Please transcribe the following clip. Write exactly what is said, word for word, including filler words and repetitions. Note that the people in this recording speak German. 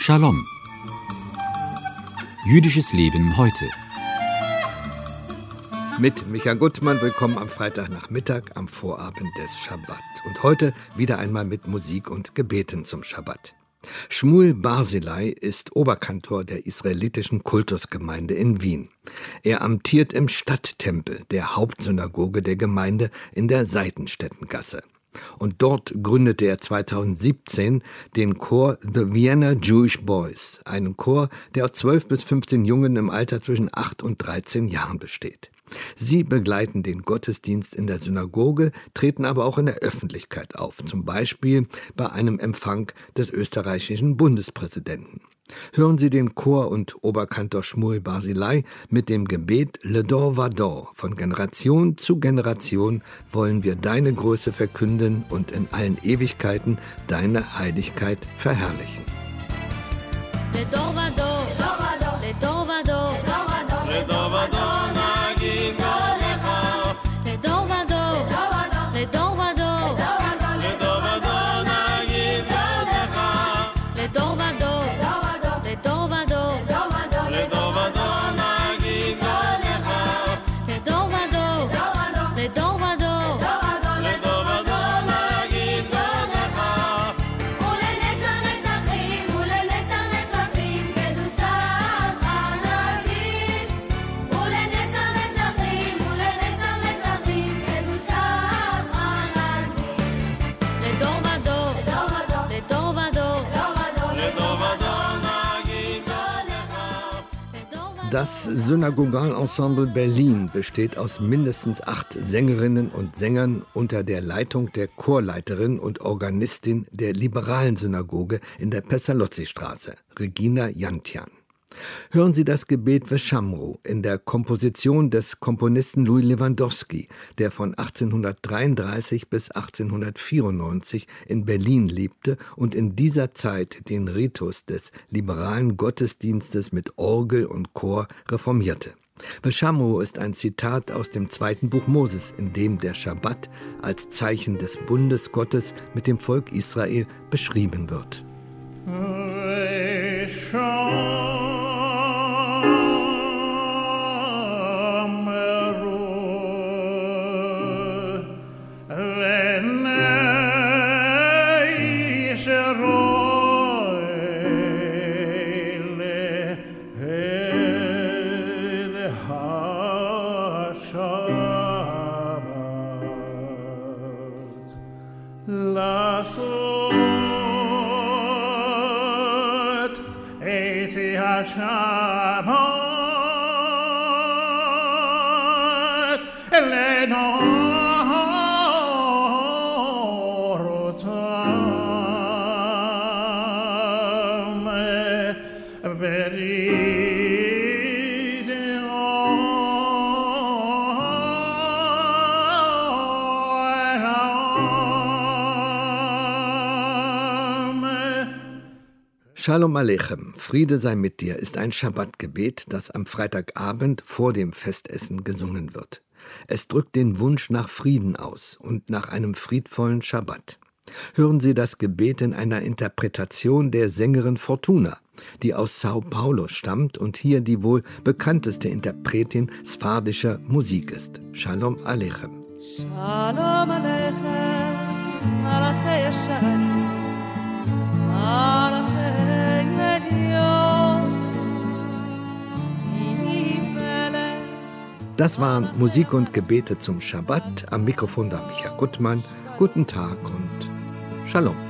Shalom. Jüdisches Leben heute. Mit Micha Gutmann, willkommen am Freitagnachmittag, am Vorabend des Schabbat. Und heute wieder einmal mit Musik und Gebeten zum Schabbat. Shmuel Barzilai ist Oberkantor der israelitischen Kultusgemeinde in Wien. Er amtiert im Stadttempel, der Hauptsynagoge der Gemeinde in der Seitenstättengasse. Und dort gründete er zweitausendsiebzehn den Chor The Vienna Jewish Boys, einen Chor, der aus zwölf bis fünfzehn Jungen im Alter zwischen acht und dreizehn Jahren besteht. Sie begleiten den Gottesdienst in der Synagoge, treten aber auch in der Öffentlichkeit auf, zum Beispiel bei einem Empfang des österreichischen Bundespräsidenten. Hören Sie den Chor und Oberkantor Shmuel Barzilai mit dem Gebet Le Dor Vador. Von Generation zu Generation wollen wir deine Größe verkünden und in allen Ewigkeiten deine Heiligkeit verherrlichen. Le Dor Vador, Le Dor Vador, Le Dor Vador, nagid Golecha. Le Dor Vador, Le Dor Vador, Le Dor Vador, nagid Golecha. Le Dor Vador. Das Synagogalensemble Berlin besteht aus mindestens acht Sängerinnen und Sängern unter der Leitung der Chorleiterin und Organistin der liberalen Synagoge in der Pestalozzi-Straße, Regina Jantian. Hören Sie das Gebet Veshamru in der Komposition des Komponisten Louis Lewandowski, der von achtzehnhundertdreiunddreißig bis achtzehnhundertvierundneunzig in Berlin lebte und in dieser Zeit den Ritus des liberalen Gottesdienstes mit Orgel und Chor reformierte. Veshamru ist ein Zitat aus dem zweiten Buch Moses, in dem der Schabbat als Zeichen des Bundes Gottes mit dem Volk Israel beschrieben wird. Shalom Aleichem, Friede sei mit dir, ist ein Schabbatgebet, das am Freitagabend vor dem Festessen gesungen wird. Es drückt den Wunsch nach Frieden aus und nach einem friedvollen Schabbat. Hören Sie das Gebet in einer Interpretation der Sängerin Fortuna, die aus Sao Paulo stammt und hier die wohl bekannteste Interpretin sfardischer Musik ist. Shalom Aleichem. Shalom Aleichem, Malachei Yesharim, Malachei Das waren Musik und Gebete zum Schabbat. Am Mikrofon war Micha Gutmann. Guten Tag und Shalom.